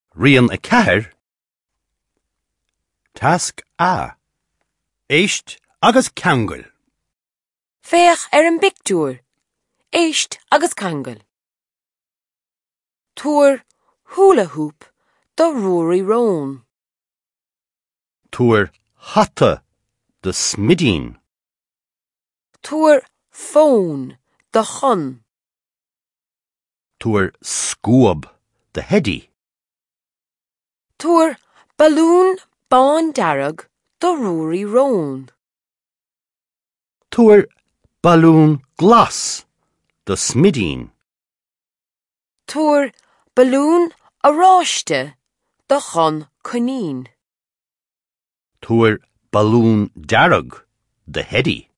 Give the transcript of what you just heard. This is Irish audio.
Rian a ceathair. Tasc A. Éist agus ceangail. Féach an bictúr. Éist agus ceangail. Túair hula hoop do Rory Rowan. Túair hatta de smidín. Túair phone do chun. Túair scúab de heady. Túair balloon bán darag do Rory Rowan. Túair balloon glas de smidín. Túair balloon aráiste do chun conín. Túair balloon darag de heady.